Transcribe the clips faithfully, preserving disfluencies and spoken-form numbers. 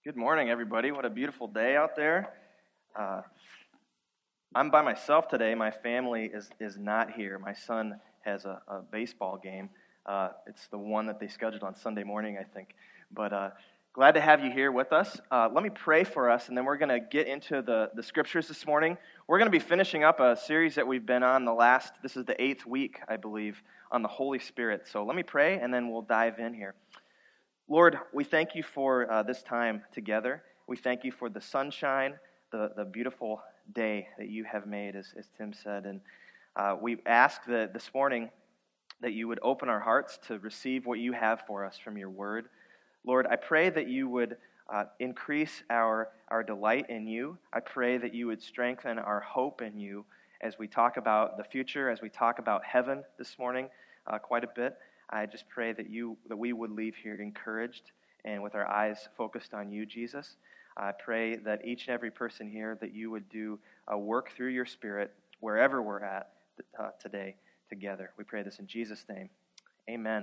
Good morning, everybody. What a beautiful day out there. Uh, I'm by myself today. My family is, is not here. My son has a, a baseball game. Uh, it's the one that they scheduled on Sunday morning, I think. But uh, glad to have you here with us. Uh, let me pray for us, and then we're going to get into the, the scriptures this morning. We're going to be finishing up a series that we've been on the last, this is the eighth week, I believe, on the Holy Spirit. So let me pray, and then we'll dive in here. Lord, we thank you for uh, this time together. We thank you for the sunshine, the, the beautiful day that you have made, as, as Tim said. And uh, we ask that this morning that you would open our hearts to receive what you have for us from your word. Lord, I pray that you would uh, increase our, our delight in you. I pray that you would strengthen our hope in you as we talk about the future, as we talk about heaven this morning uh, quite a bit. I just pray that you that we would leave here encouraged and with our eyes focused on you, Jesus. I pray that each and every person here, that you would do a work through your Spirit wherever we're at uh, today together. We pray this in Jesus' name. Amen.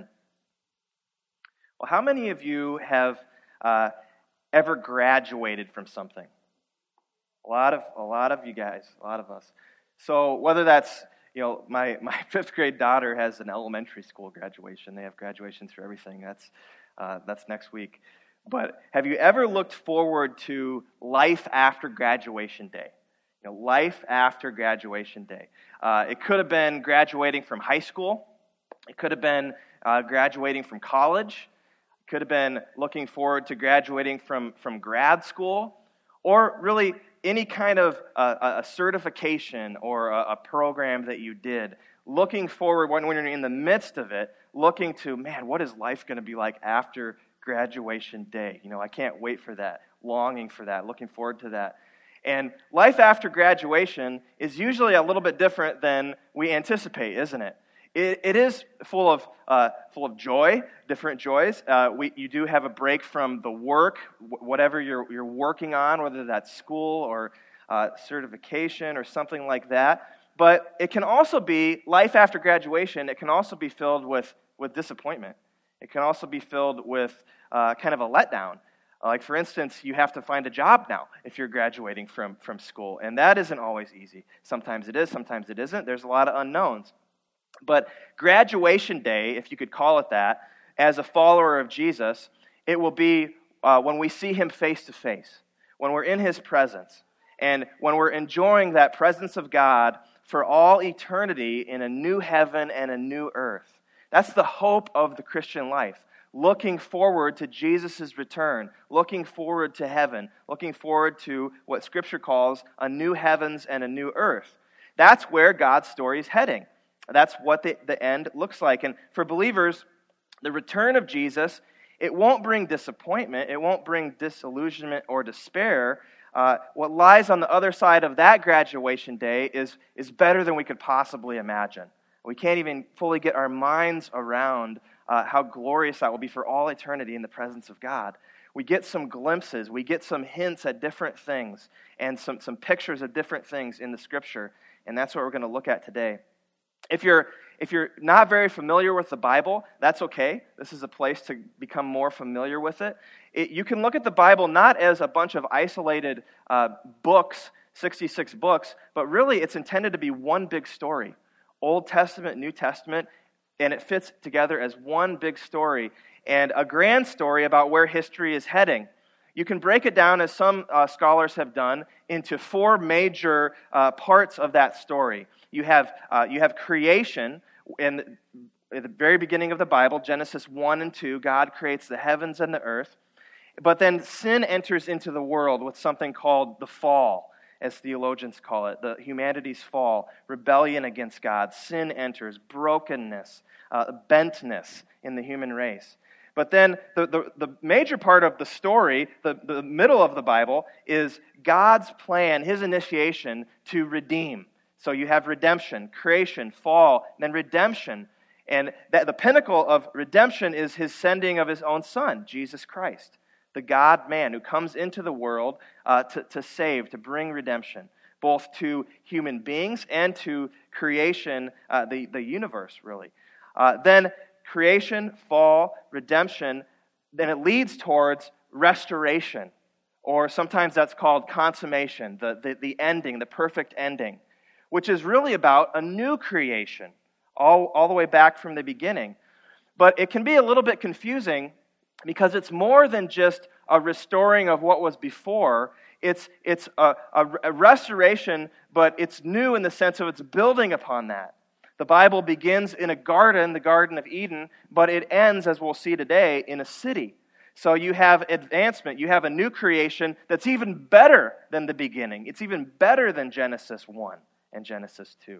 Well, how many of you have uh, ever graduated from something? A lot of a lot of you guys, a lot of us. So whether that's You know, my, my fifth grade daughter has an elementary school graduation. They have graduations for everything. That's uh, that's next week. But have you ever looked forward to life after graduation day? You know, life after graduation day. Uh, it could have been graduating from high school. It could have been uh, graduating from college. It could have been looking forward to graduating from, from grad school. Or really any kind of uh, a certification or a, a program that you did, looking forward when, when you're in the midst of it, looking to, man, what is life going to be like after graduation day? You know, I can't wait for that, longing for that, looking forward to that. And life after graduation is usually a little bit different than we anticipate, isn't it? It, it is full of uh, full of joy, different joys. Uh, we you do have a break from the work, whatever you're you're working on, whether that's school or uh, certification or something like that. But it can also be life after graduation. It can also be filled with with disappointment. It can also be filled with uh, kind of a letdown. Like, for instance, you have to find a job now if you're graduating from from school, and that isn't always easy. Sometimes it is, sometimes it isn't. There's a lot of unknowns. But graduation day, if you could call it that, as a follower of Jesus, it will be uh, when we see him face to face, when we're in his presence, and when we're enjoying that presence of God for all eternity in a new heaven and a new earth. That's the hope of the Christian life, looking forward to Jesus' return, looking forward to heaven, looking forward to what Scripture calls a new heavens and a new earth. That's where God's story is heading. That's what the, the end looks like. And for believers, the return of Jesus, it won't bring disappointment. It won't bring disillusionment or despair. Uh, what lies on the other side of that graduation day is, is better than we could possibly imagine. We can't even fully get our minds around uh, how glorious that will be for all eternity in the presence of God. We get some glimpses. We get some hints at different things and some, some pictures of different things in the Scripture. And that's what we're going to look at today. If you're if you're not very familiar with the Bible, that's okay. This is a place to become more familiar with it. it you can look at the Bible not as a bunch of isolated uh, books, sixty-six books, but really it's intended to be one big story. Old Testament, New Testament, and it fits together as one big story and a grand story about where history is heading. You can break it down, as some uh, scholars have done, into four major uh, parts of that story. You have uh, you have creation. In, at the very beginning of the Bible, Genesis one and two, God creates the heavens and the earth. But then sin enters into the world with something called the fall, as theologians call it, the humanity's fall, rebellion against God. Sin enters, brokenness, uh, bentness in the human race. But then the, the, the major part of the story, the, the middle of the Bible, is God's plan, his initiation to redeem. So you have redemption, creation, fall, and then redemption. And that, the pinnacle of redemption is his sending of his own Son, Jesus Christ, the God-man who comes into the world uh, to, to save, to bring redemption, both to human beings and to creation, uh, the, the universe, really. Uh, then creation, fall, redemption, then it leads towards restoration. or sometimes that's called consummation, the, the, the ending, the perfect ending, which is really about a new creation, all, all the way back from the beginning. But it can be a little bit confusing because it's more than just a restoring of what was before. It's, it's a, a, a restoration, but it's new in the sense of it's building upon that. The Bible begins in a garden, the Garden of Eden, but it ends, as we'll see today, in a city. So you have advancement, you have a new creation that's even better than the beginning. It's even better than Genesis one and Genesis two.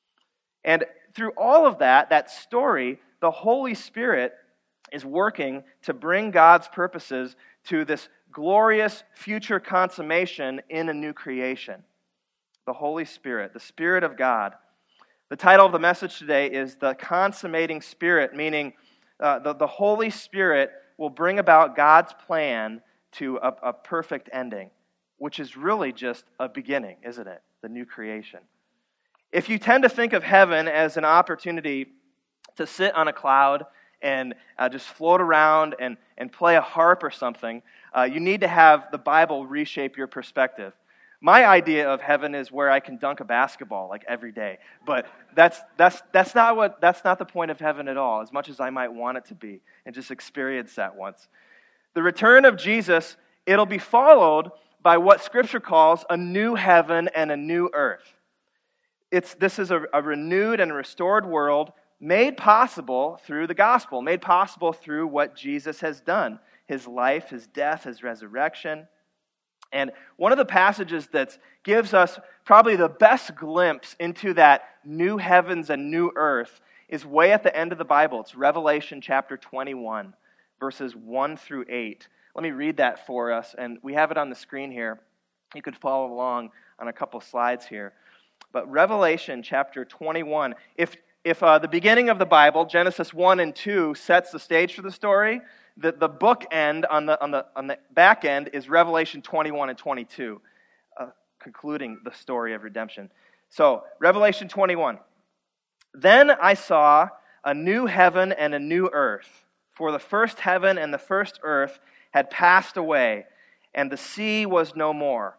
And through all of that, that story, the Holy Spirit is working to bring God's purposes to this glorious future consummation in a new creation. The Holy Spirit, the Spirit of God. The title of the message today is The Consummating Spirit, meaning uh, the, the Holy Spirit will bring about God's plan to a, a perfect ending, which is really just a beginning, isn't it? The new creation. If you tend to think of heaven as an opportunity to sit on a cloud and uh, just float around and, and play a harp or something, uh, you need to have the Bible reshape your perspective. My idea of heaven is where I can dunk a basketball like every day, but that's that's that's not what that's not the point of heaven at all, as much as I might want it to be and just experience that once. The return of Jesus, it'll be followed by what Scripture calls a new heaven and a new earth. It's this is a, a renewed and restored world made possible through the gospel, made possible through what Jesus has done, his life, his death, his resurrection. And one of the passages that gives us probably the best glimpse into that new heavens and new earth is way at the end of the Bible. It's Revelation chapter twenty-one, verses one through eight. Let me read that for us, and we have it on the screen here. You could follow along on a couple slides here. But Revelation chapter twenty-one, if if uh, the beginning of the Bible, Genesis one and two, sets the stage for the story, The, the book end on the on the on the back end is Revelation twenty-one and twenty-two, uh, concluding the story of redemption. So Revelation twenty-one. Then I saw a new heaven and a new earth, for the first heaven and the first earth had passed away, and the sea was no more.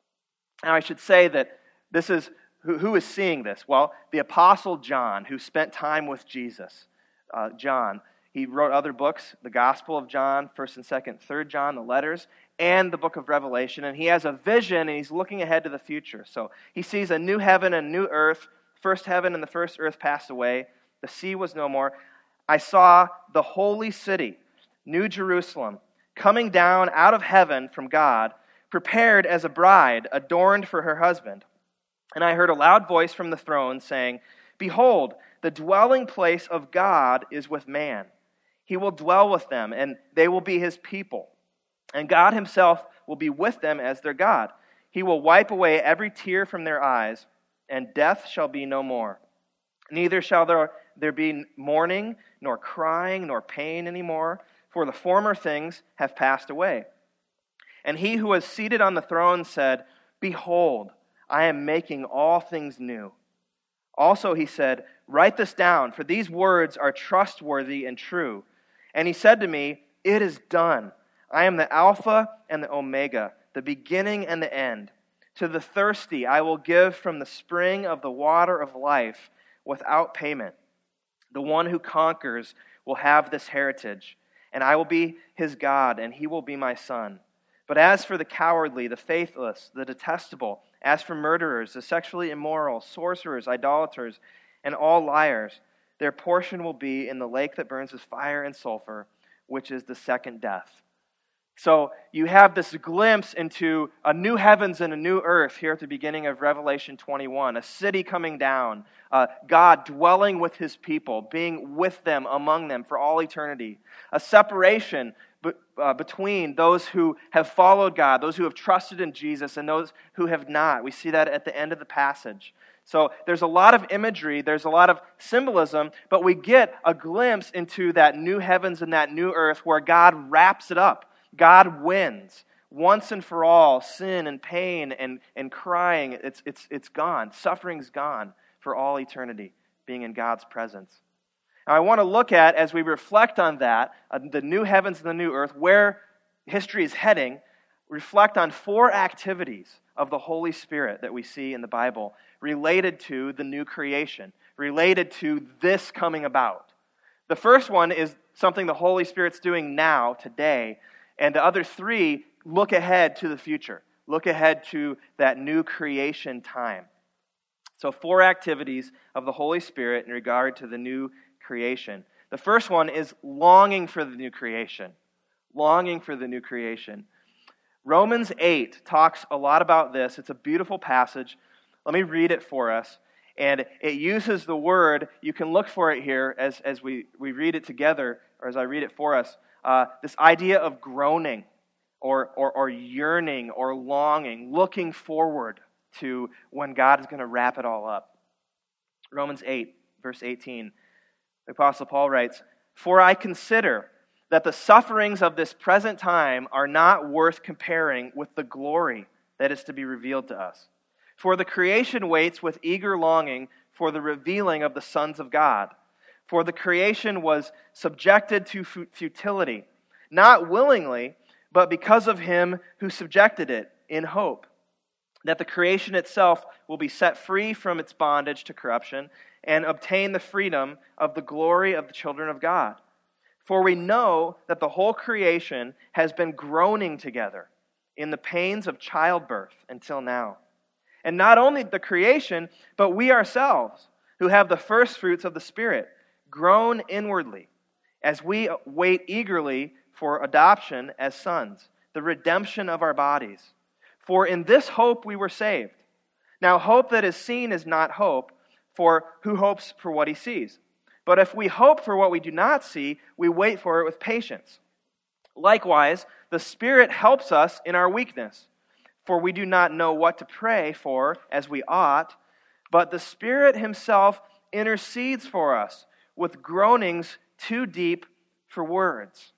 Now I should say that this is who, who is seeing this? Well, the Apostle John, who spent time with Jesus. Uh, John. He wrote other books, the Gospel of John, First and Second, Third John, the letters, and the book of Revelation. And he has a vision, and he's looking ahead to the future. So he sees a new heaven and a new earth. First heaven and the first earth passed away. The sea was no more. I saw the holy city, New Jerusalem, coming down out of heaven from God, prepared as a bride, adorned for her husband. And I heard a loud voice from the throne saying, "Behold, the dwelling place of God is with man. He will dwell with them, and they will be his people. And God himself will be with them as their God. He will wipe away every tear from their eyes, and death shall be no more. Neither shall there, there be mourning, nor crying, nor pain anymore, for the former things have passed away." And he who was seated on the throne said, "Behold, I am making all things new." Also he said, "Write this down, for these words are trustworthy and true." And he said to me, "It is done. I am the Alpha and the Omega, the beginning and the end. To the thirsty I will give from the spring of the water of life without payment. The one who conquers will have this heritage, and I will be his God, and he will be my son. But as for the cowardly, the faithless, the detestable, as for murderers, the sexually immoral, sorcerers, idolaters, and all liars, their portion will be in the lake that burns with fire and sulfur, which is the second death." So you have this glimpse into a new heavens and a new earth here at the beginning of Revelation twenty-one, a city coming down, uh, God dwelling with his people, being with them, among them for all eternity, a separation be, uh, between those who have followed God, those who have trusted in Jesus, and those who have not. We see that at the end of the passage. So there's a lot of imagery, there's a lot of symbolism, but we get a glimpse into that new heavens and that new earth where God wraps it up. God wins. Once and for all, sin and pain and, and crying, it's, it's, it's gone. Suffering's gone for all eternity, being in God's presence. Now I want to look at, as we reflect on that, uh, the new heavens and the new earth, where history is heading, reflect on four activities of the Holy Spirit that we see in the Bible related to the new creation, related to this coming about. The first one is something the Holy Spirit's doing now, today, and the other three look ahead to the future, look ahead to that new creation time. So four activities of the Holy Spirit in regard to the new creation. The first one is longing for the new creation. Longing for the new creation. Romans eight talks a lot about this. It's a beautiful passage. Let me read it for us. And it uses the word, you can look for it here as, as we, we read it together, or as I read it for us, uh, this idea of groaning, or, or, or yearning, or longing, looking forward to when God is going to wrap it all up. Romans eight, verse eighteen, the Apostle Paul writes, "For I consider that the sufferings of this present time are not worth comparing with the glory that is to be revealed to us. For the creation waits with eager longing for the revealing of the sons of God. For the creation was subjected to futility, not willingly, but because of him who subjected it, in hope that the creation itself will be set free from its bondage to corruption and obtain the freedom of the glory of the children of God. For we know that the whole creation has been groaning together in the pains of childbirth until now. And not only the creation, but we ourselves, who have the first fruits of the Spirit, groan inwardly as we wait eagerly for adoption as sons, the redemption of our bodies. For in this hope we were saved. Now hope that is seen is not hope, for who hopes for what he sees? But if we hope for what we do not see, we wait for it with patience. Likewise, the Spirit helps us in our weakness, for we do not know what to pray for as we ought, but the Spirit himself intercedes for us with groanings too deep for words."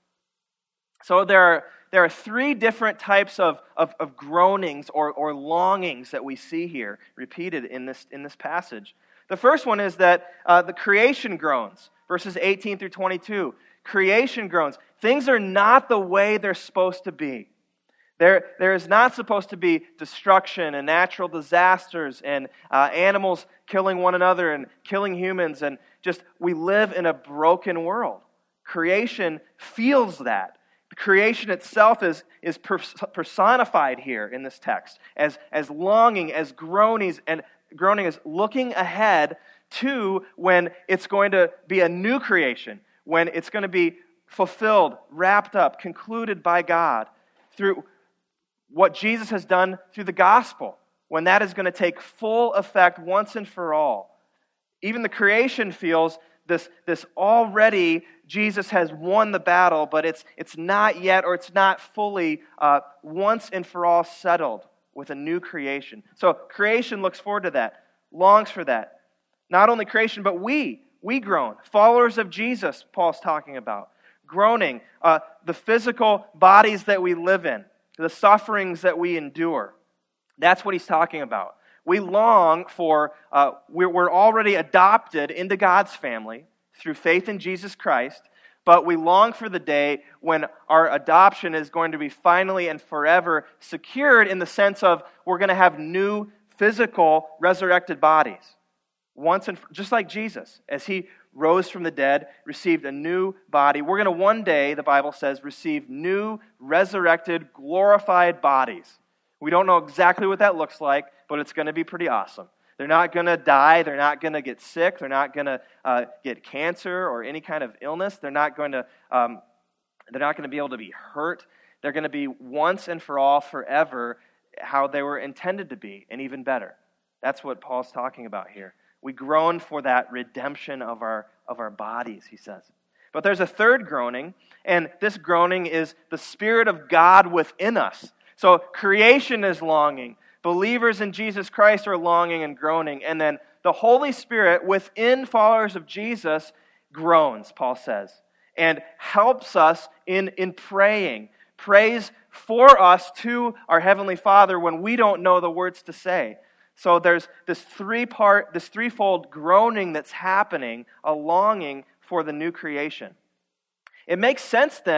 So there are, there are three different types of, of, of groanings or, or longings that we see here repeated in this, in this passage. The first one is that uh, the creation groans, verses eighteen through twenty-two. Creation groans. Things are not the way they're supposed to be. There, there is not supposed to be destruction and natural disasters and uh, animals killing one another and killing humans, and just we live in a broken world. Creation feels that. The creation itself is, is personified here in this text as, as longing, as groanings, and groaning is looking ahead to when it's going to be a new creation, when it's going to be fulfilled, wrapped up, concluded by God through what Jesus has done through the gospel, when that is going to take full effect once and for all. Even the creation feels this, this already Jesus has won the battle, but it's, it's not yet, or it's not fully uh, once and for all settled with a new creation. So creation looks forward to that, longs for that. Not only creation, but we, we groan. Followers of Jesus, Paul's talking about. Groaning, uh, the physical bodies that we live in, the sufferings that we endure. That's what he's talking about. We long for, uh, we're, we're already adopted into God's family through faith in Jesus Christ, but we long for the day when our adoption is going to be finally and forever secured, in the sense of we're going to have new physical resurrected bodies. Once and just like Jesus, as he rose from the dead, received a new body. We're going to one day, the Bible says, receive new, resurrected, glorified bodies. We don't know exactly what that looks like, but it's going to be pretty awesome. They're not going to die. They're not going to get sick. They're not going to uh, get cancer or any kind of illness. They're not going to. Um, they're not going to be able to be hurt. They're going to be once and for all, forever, how they were intended to be, and even better. That's what Paul's talking about here. We groan for that redemption of our of our bodies, he says. But there's a third groaning, and this groaning is the Spirit of God within us. So creation is longing. Believers in Jesus Christ are longing and groaning. And then the Holy Spirit within followers of Jesus groans, Paul says, and helps us in, in praying. Prays for us to our Heavenly Father when we don't know the words to say. So there's this three-part, this threefold groaning that's happening, a longing for the new creation. It makes sense then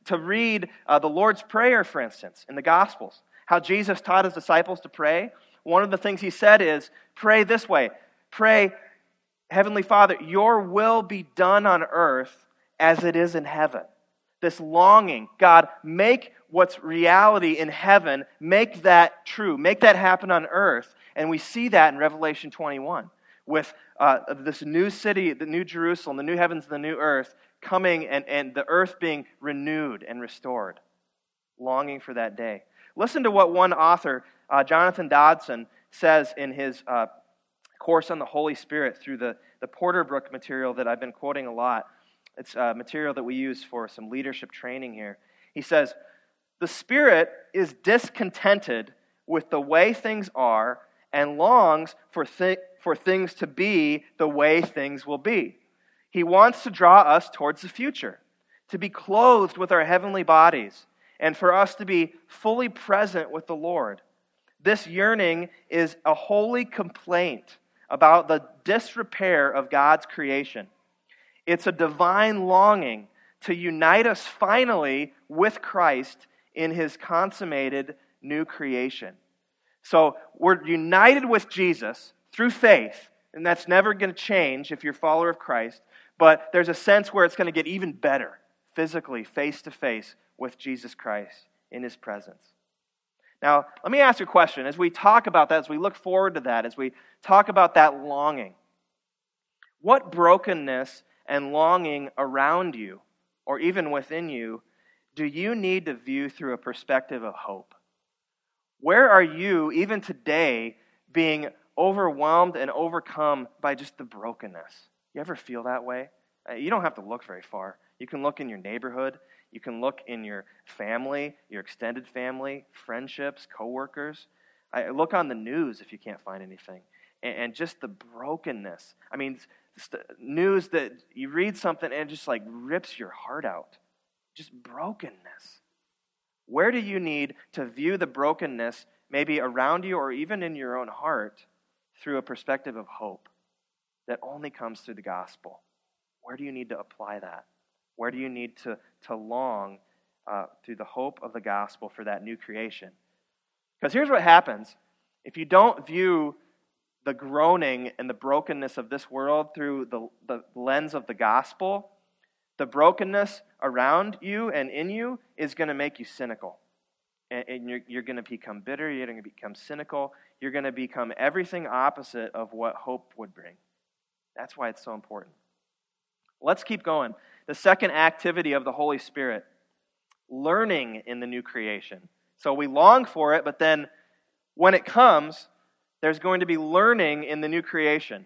to read uh, the Lord's Prayer, for instance, in the Gospels, how Jesus taught his disciples to pray. One of the things he said is, pray this way. Pray, Heavenly Father, your will be done on earth as it is in heaven. This longing, God, make what's reality in heaven, make that true, make that happen on earth. And we see that in Revelation twenty-one with uh, this new city, the new Jerusalem, the new heavens, the new earth, coming and, and the earth being renewed and restored, longing for that day. Listen to what one author, uh, Jonathan Dodson, says in his uh, course on the Holy Spirit through the, the Porterbrook material that I've been quoting a lot. It's uh, material that we use for some leadership training here. He says, the Spirit is discontented with the way things are and longs for, th- for things to be the way things will be. He wants to draw us towards the future, to be clothed with our heavenly bodies, and for us to be fully present with the Lord. This yearning is a holy complaint about the disrepair of God's creation. It's a divine longing to unite us finally with Christ in his consummated new creation. So we're united with Jesus through faith, and that's never going to change if you're a follower of Christ, but there's a sense where it's going to get even better, physically, face to face with Jesus Christ in his presence. Now, let me ask you a question. As we talk about that, as we look forward to that, as we talk about that longing, what brokenness and longing around you, or even within you, do you need to view through a perspective of hope? Where are you, even today, being overwhelmed and overcome by just the brokenness? You ever feel that way? You don't have to look very far. You can look in your neighborhood. You can look in your family, your extended family, friendships, coworkers. I look on the news if you can't find anything. And, and just the brokenness. I mean, news that you read something and it just like rips your heart out. Just brokenness. Where do you need to view the brokenness, maybe around you or even in your own heart, through a perspective of hope that only comes through the gospel? Where do you need to apply that? Where do you need to, to long uh, through the hope of the gospel for that new creation? Because here's what happens. If you don't view the groaning and the brokenness of this world through the, the lens of the gospel, the brokenness around you and in you is going to make you cynical. And, and you're, you're going to become bitter. You're going to become cynical. You're going to become everything opposite of what hope would bring. That's why it's so important. Let's keep going. The second activity of the Holy Spirit, learning in the new creation. So we long for it, but then when it comes, there's going to be learning in the new creation.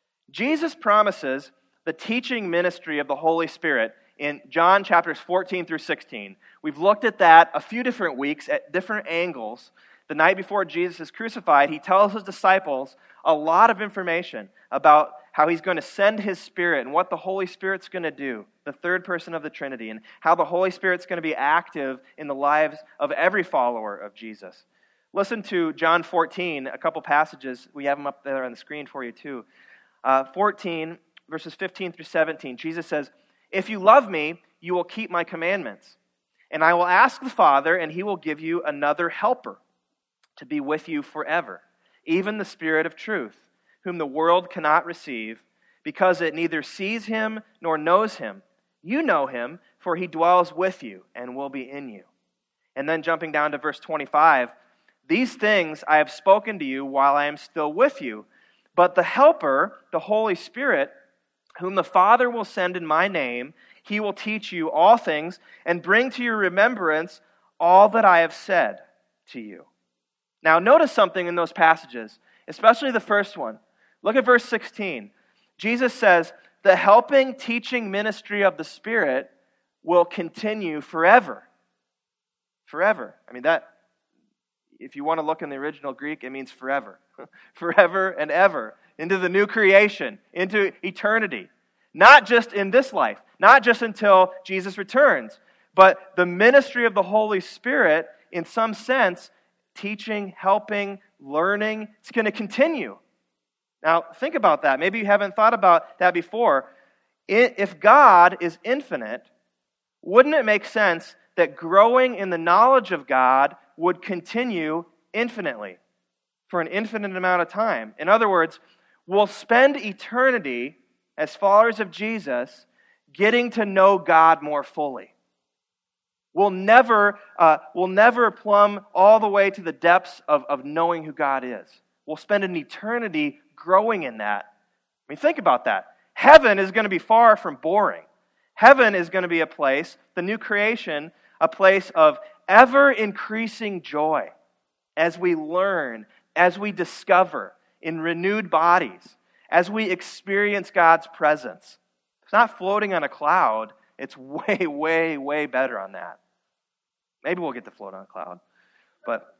Jesus promises the teaching ministry of the Holy Spirit in John chapters fourteen through sixteen. We've looked at that a few different weeks at different angles. The night before Jesus is crucified, he tells his disciples a lot of information about how he's going to send his Spirit and what the Holy Spirit's going to do, the third person of the Trinity, and how the Holy Spirit's going to be active in the lives of every follower of Jesus. Listen to John fourteen, a couple passages. We have them up there on the screen for you too. Uh, fourteen, verses fifteen through seventeen. Jesus says, "If you love me, you will keep my commandments. And I will ask the Father, and he will give you another helper to be with you forever, even the Spirit of truth, whom the world cannot receive, because it neither sees him nor knows him. You know him, for he dwells with you and will be in you." And then jumping down to verse twenty-five, "These things I have spoken to you while I am still with you. But the Helper, the Holy Spirit, whom the Father will send in my name, he will teach you all things and bring to your remembrance all that I have said to you." Now notice something in those passages, especially the first one. Look at verse sixteen. Jesus says, the helping, teaching ministry of the Spirit will continue forever. Forever. I mean, that, if you want to look in the original Greek, it means forever. Forever and ever. Into the new creation. Into eternity. Not just in this life. Not just until Jesus returns. But the ministry of the Holy Spirit, in some sense, teaching, helping, learning, it's going to continue. Now, think about that. Maybe you haven't thought about that before. If God is infinite, wouldn't it make sense that growing in the knowledge of God would continue infinitely, for an infinite amount of time. In other words, we'll spend eternity as followers of Jesus getting to know God more fully. We'll never, uh, we'll never plumb all the way to the depths of, of knowing who God is. We'll spend an eternity growing in that. I mean, think about that. Heaven is going to be far from boring. Heaven is going to be a place, the new creation, a place of ever-increasing joy as we learn, as we discover in renewed bodies, as we experience God's presence. It's not floating on a cloud. It's way, way, way better on that. Maybe we'll get to float on a cloud. But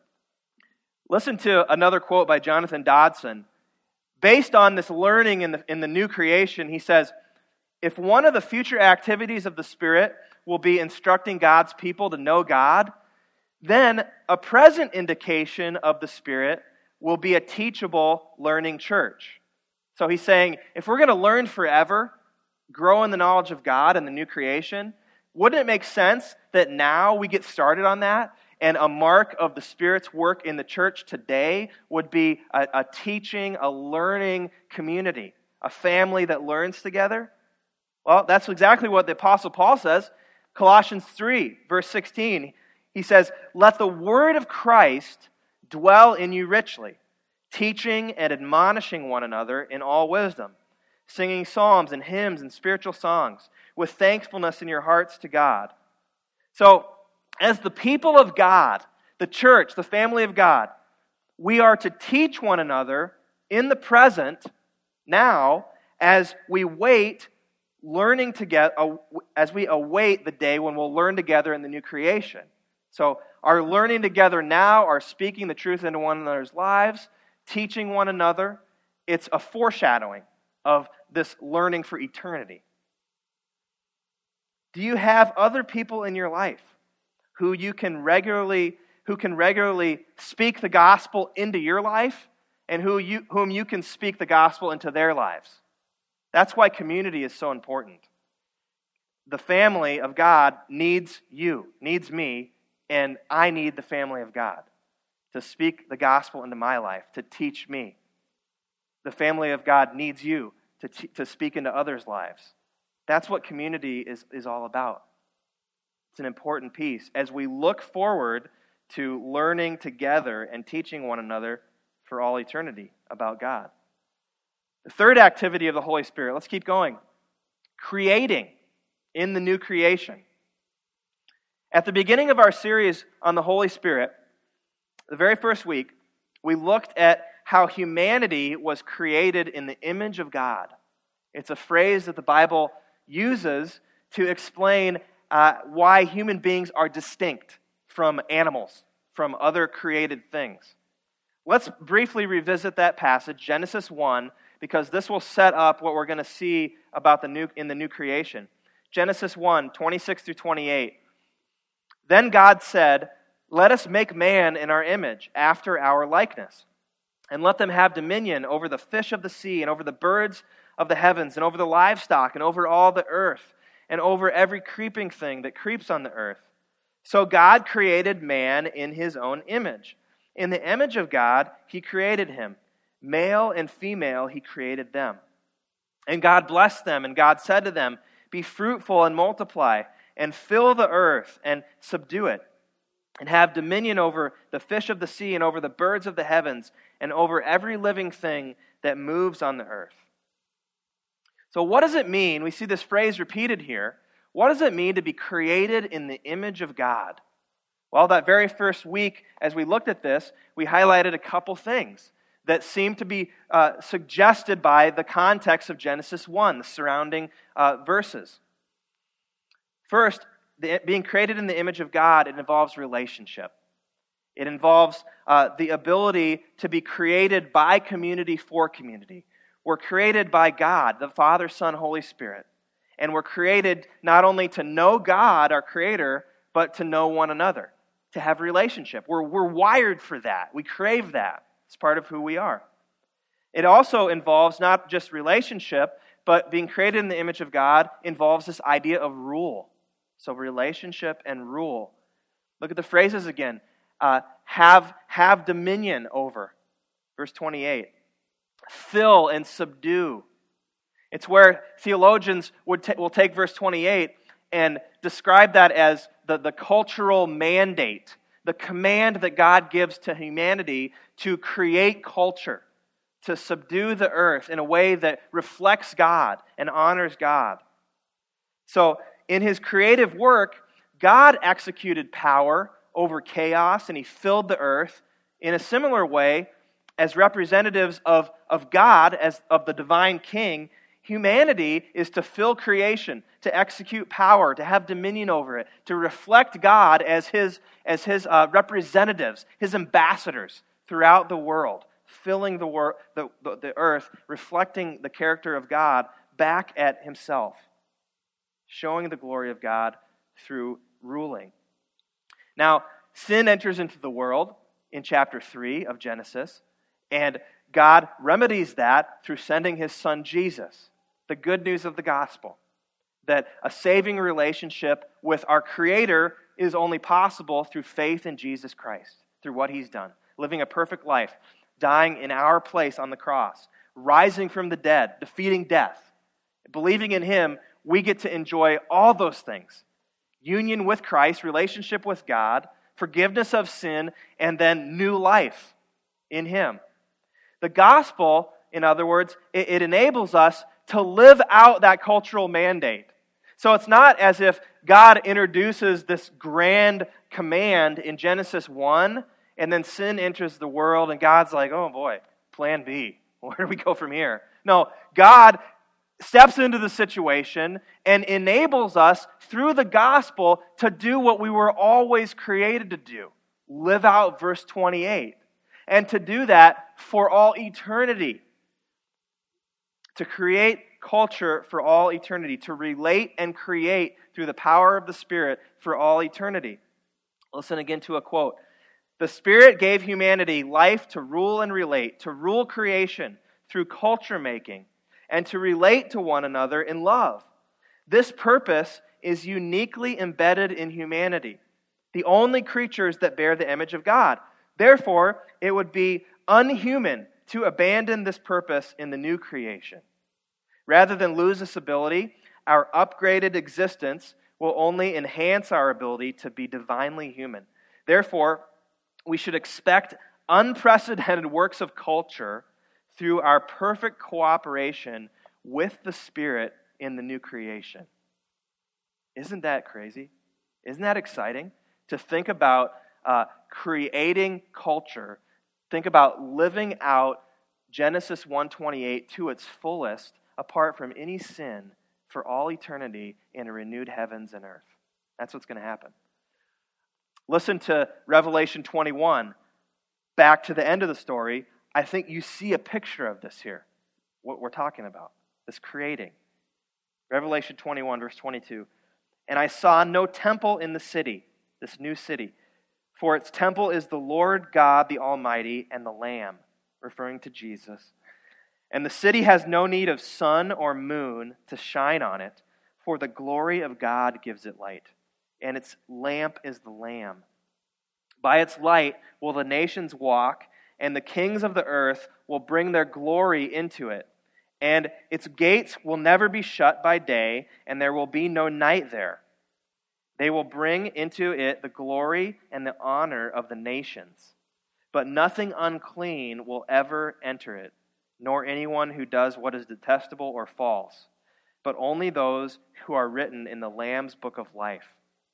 listen to another quote by Jonathan Dodson. Based on this learning in the, in the new creation, he says, if one of the future activities of the Spirit will be instructing God's people to know God, then a present indication of the Spirit will be a teachable, learning church. So he's saying, if we're going to learn forever, grow in the knowledge of God and the new creation, wouldn't it make sense that now we get started on that? And a mark of the Spirit's work in the church today would be a, a teaching, a learning community, a family that learns together? Well, that's exactly what the Apostle Paul says. Colossians three, verse sixteen, he says, let the word of Christ dwell in you richly, teaching and admonishing one another in all wisdom, singing psalms and hymns and spiritual songs, with thankfulness in your hearts to God. So, as the people of God, the church, the family of God, we are to teach one another in the present, now, as we wait, learning together, as we await the day when we'll learn together in the new creation. So, our learning together now, our speaking the truth into one another's lives, teaching one another, it's a foreshadowing of this learning for eternity. Do you have other people in your life who you can regularly, who can regularly speak the gospel into your life, and who you, whom you can speak the gospel into their lives? That's why community is so important. The family of God needs you, needs me, and I need the family of God to speak the gospel into my life, to teach me. The family of God needs you to, t- to speak into others' lives. That's what community is, is all about. It's an important piece as we look forward to learning together and teaching one another for all eternity about God. The third activity of the Holy Spirit, let's keep going. Creating in the new creation. At the beginning of our series on the Holy Spirit, the very first week, we looked at how humanity was created in the image of God. It's a phrase that the Bible uses to explain uh, why human beings are distinct from animals, from other created things. Let's briefly revisit that passage, Genesis one, because this will set up what we're going to see about the new in the new creation. Genesis one, twenty-six through twenty-eight. Then God said, let us make man in our image, after our likeness, and let them have dominion over the fish of the sea, and over the birds of the heavens, and over the livestock, and over all the earth, and over every creeping thing that creeps on the earth. So God created man in his own image. In the image of God, he created him. Male and female, he created them. And God blessed them, and God said to them, be fruitful and multiply, and fill the earth, and subdue it, and have dominion over the fish of the sea, and over the birds of the heavens, and over every living thing that moves on the earth. So what does it mean? We see this phrase repeated here. What does it mean to be created in the image of God? Well, that very first week, as we looked at this, we highlighted a couple things that seem to be uh, suggested by the context of Genesis one, the surrounding uh, verses. First, the, being created in the image of God, it involves relationship. It involves uh, the ability to be created by community for community. We're created by God, the Father, Son, Holy Spirit. And we're created not only to know God, our Creator, but to know one another, to have relationship. We're, we're wired for that. We crave that. It's part of who we are. It also involves not just relationship, but being created in the image of God involves this idea of rule. So relationship and rule. Look at the phrases again. Uh, have, have dominion over. Verse twenty-eight. Fill and subdue. It's where theologians would ta- will take verse twenty-eight and describe that as the, the cultural mandate, the command that God gives to humanity to create culture, to subdue the earth in a way that reflects God and honors God. So, in His creative work, God executed power over chaos, and He filled the earth in a similar way as representatives of, of God, as of the divine King. Humanity is to fill creation, to execute power, to have dominion over it, to reflect God as His, as his uh, representatives, His ambassadors throughout the world, filling the, wor- the, the, the earth, reflecting the character of God back at Himself, showing the glory of God through ruling. Now, sin enters into the world in chapter three of Genesis, and God remedies that through sending His Son Jesus, the good news of the gospel, that a saving relationship with our Creator is only possible through faith in Jesus Christ, through what He's done, living a perfect life, dying in our place on the cross, rising from the dead, defeating death. Believing in Him, we get to enjoy all those things. Union with Christ, relationship with God, forgiveness of sin, and then new life in Him. The gospel, in other words, it, it enables us to live out that cultural mandate. So it's not as if God introduces this grand command in Genesis one, and then sin enters the world, and God's like, oh boy, plan B. Where do we go from here? No, God steps into the situation and enables us through the gospel to do what we were always created to do. Live out verse twenty-eight. And to do that for all eternity. To create culture for all eternity. To relate and create through the power of the Spirit for all eternity. Listen again to a quote. The Spirit gave humanity life to rule and relate, to rule creation through culture making, and to relate to one another in love. This purpose is uniquely embedded in humanity, the only creatures that bear the image of God. Therefore, it would be unhuman to abandon this purpose in the new creation. Rather than lose this ability, our upgraded existence will only enhance our ability to be divinely human. Therefore, we should expect unprecedented works of culture through our perfect cooperation with the Spirit in the new creation. Isn't that crazy? Isn't that exciting? To think about uh, creating culture, think about living out Genesis one twenty-eight to its fullest, apart from any sin, for all eternity in a renewed heavens and earth. That's what's going to happen. Listen to Revelation twenty-one. Back to the end of the story, I think you see a picture of this here, what we're talking about, this creating. Revelation twenty-one, verse twenty-two. And I saw no temple in the city, this new city, for its temple is the Lord God, the Almighty, and the Lamb, referring to Jesus. And the city has no need of sun or moon to shine on it, for the glory of God gives it light, and its lamp is the Lamb. By its light will the nations walk, and the kings of the earth will bring their glory into it. And its gates will never be shut by day, and there will be no night there. They will bring into it the glory and the honor of the nations. But nothing unclean will ever enter it, nor anyone who does what is detestable or false, but only those who are written in the Lamb's book of life.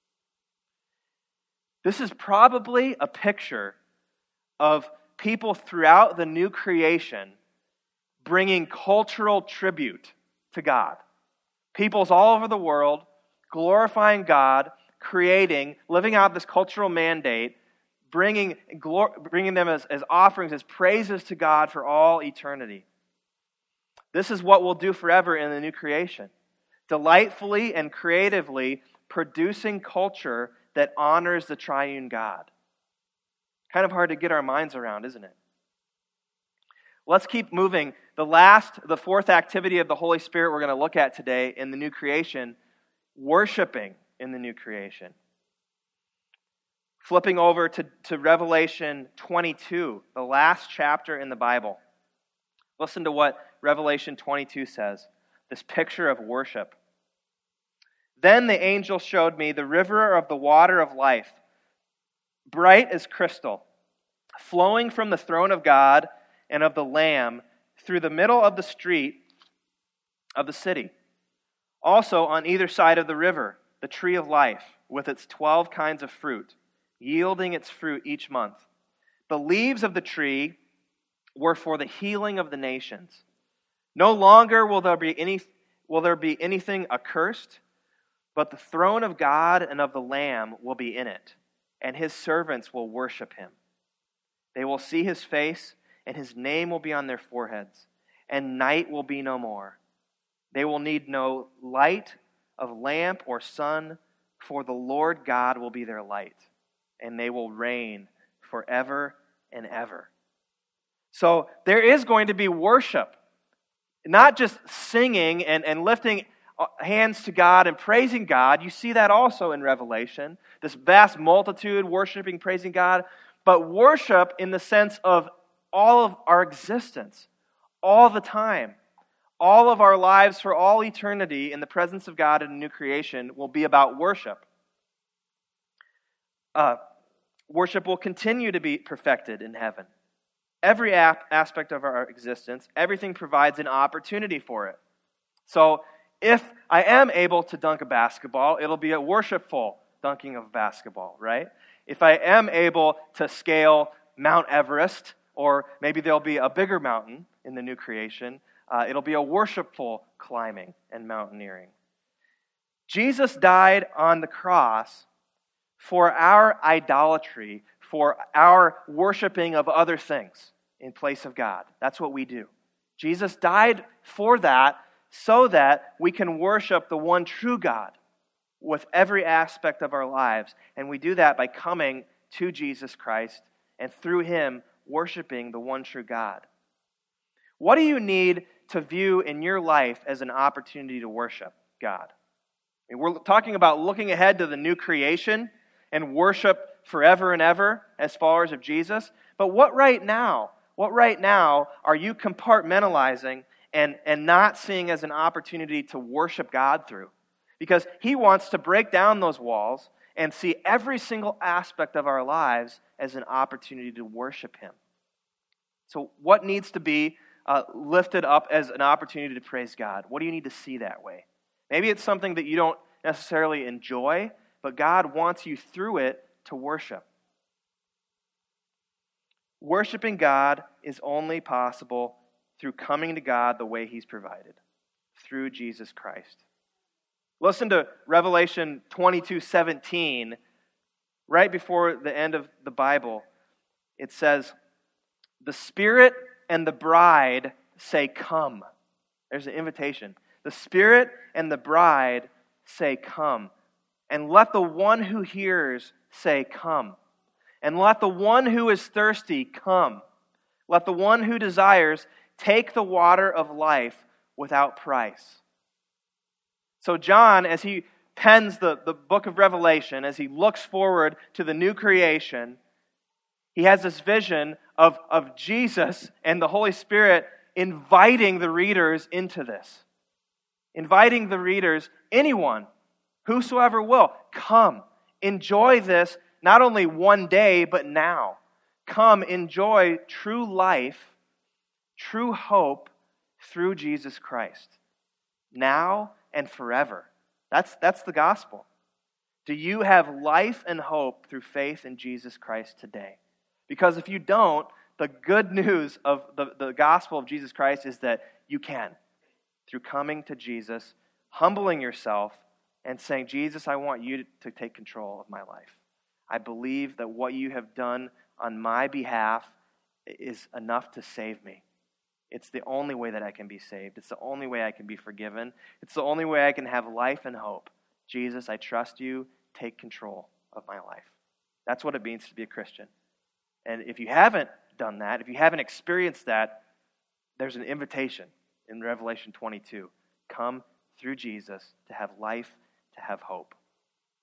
This is probably a picture of people throughout the new creation bringing cultural tribute to God. Peoples all over the world glorifying God, creating, living out this cultural mandate, bringing, bringing them as, as offerings, as praises to God for all eternity. This is what we'll do forever in the new creation. Delightfully and creatively producing culture that honors the triune God. Kind of hard to get our minds around, isn't it? Let's keep moving. The last, the fourth activity of the Holy Spirit we're going to look at today in the new creation, worshiping in the new creation. Flipping over to, to Revelation twenty-two, the last chapter in the Bible. Listen to what Revelation twenty-two says, this picture of worship. Then the angel showed me the river of the water of life, bright as crystal, flowing from the throne of God and of the Lamb through the middle of the street of the city. Also on either side of the river, the tree of life, with its twelve kinds of fruit, yielding its fruit each month. The leaves of the tree were for the healing of the nations. No longer will there be any will there be anything accursed, but the throne of God and of the Lamb will be in it, and his servants will worship him. They will see his face, and his name will be on their foreheads, and night will be no more. They will need no light of lamp or sun, for the Lord God will be their light, and they will reign forever and ever. So there is going to be worship, not just singing and, and lifting hands to God and praising God. You see that also in Revelation, this vast multitude worshiping, praising God, but worship in the sense of all of our existence, all the time. All of our lives for all eternity in the presence of God in a new creation will be about worship. Uh, worship will continue to be perfected in heaven. Every ap- aspect of our existence, everything provides an opportunity for it. So if I am able to dunk a basketball, it'll be a worshipful dunking of basketball, right? If I am able to scale Mount Everest, or maybe there'll be a bigger mountain in the new creation, Uh, it'll be a worshipful climbing and mountaineering. Jesus died on the cross for our idolatry, for our worshiping of other things in place of God. That's what we do. Jesus died for that so that we can worship the one true God with every aspect of our lives. And we do that by coming to Jesus Christ and through him worshiping the one true God. What do you need to view in your life as an opportunity to worship God? And we're talking about looking ahead to the new creation and worship forever and ever as followers of Jesus. But what right now, what right now are you compartmentalizing and, and not seeing as an opportunity to worship God through? Because he wants to break down those walls and see every single aspect of our lives as an opportunity to worship him. So what needs to be Uh, lifted up as an opportunity to praise God? What do you need to see that way? Maybe it's something that you don't necessarily enjoy, but God wants you through it to worship. Worshiping God is only possible through coming to God the way he's provided, through Jesus Christ. Listen to Revelation twenty-two seventeen, right before the end of the Bible. It says, "The Spirit and the bride say, 'Come.'" There's an invitation. "The Spirit and the bride say, 'Come.' And let the one who hears say, 'Come.' And let the one who is thirsty come. Let the one who desires take the water of life without price." So John, as he pens the, the book of Revelation, as he looks forward to the new creation, he has this vision of, of Jesus and the Holy Spirit inviting the readers into this. Inviting the readers, anyone, whosoever will, come, enjoy this, not only one day, but now. Come, enjoy true life, true hope through Jesus Christ, now and forever. That's, that's the gospel. Do you have life and hope through faith in Jesus Christ today? Because if you don't, the good news of the, the gospel of Jesus Christ is that you can. Through coming to Jesus, humbling yourself, and saying, "Jesus, I want you to take control of my life. I believe that what you have done on my behalf is enough to save me. It's the only way that I can be saved. It's the only way I can be forgiven. It's the only way I can have life and hope. Jesus, I trust you. Take control of my life." That's what it means to be a Christian. And if you haven't done that, if you haven't experienced that, there's an invitation in Revelation twenty-two. Come through Jesus to have life, to have hope.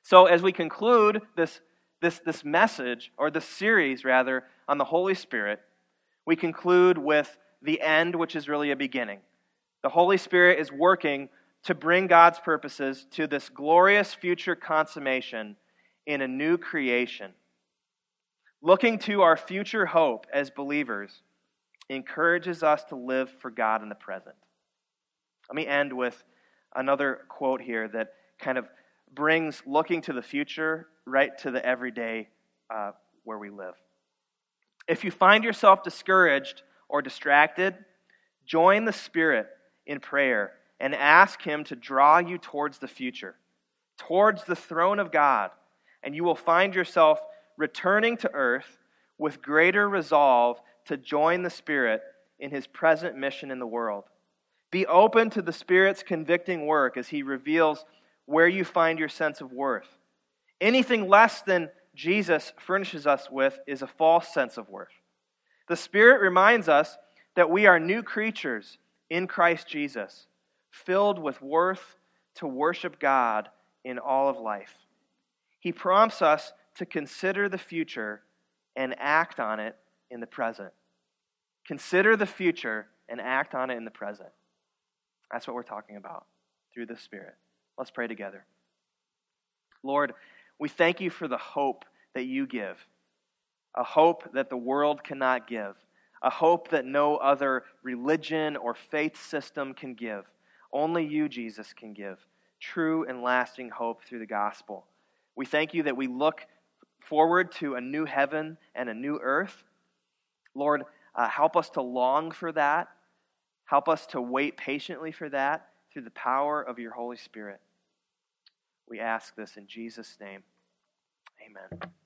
So as we conclude this, this, this message, or this series rather, on the Holy Spirit, we conclude with the end, which is really a beginning. The Holy Spirit is working to bring God's purposes to this glorious future consummation in a new creation. Looking to our future hope as believers encourages us to live for God in the present. Let me end with another quote here that kind of brings looking to the future right to the everyday uh, where we live. If you find yourself discouraged or distracted, join the Spirit in prayer and ask Him to draw you towards the future, towards the throne of God, and you will find yourself returning to earth with greater resolve to join the Spirit in His present mission in the world. Be open to the Spirit's convicting work as He reveals where you find your sense of worth. Anything less than Jesus furnishes us with is a false sense of worth. The Spirit reminds us that we are new creatures in Christ Jesus, filled with worth to worship God in all of life. He prompts us to consider the future and act on it in the present. Consider the future and act on it in the present. That's what we're talking about through the Spirit. Let's pray together. Lord, we thank you for the hope that you give, a hope that the world cannot give, a hope that no other religion or faith system can give. Only you, Jesus, can give true and lasting hope through the gospel. We thank you that we look forward to a new heaven and a new earth. Lord, uh, help us to long for that. Help us to wait patiently for that through the power of your Holy Spirit. We ask this in Jesus' name. Amen.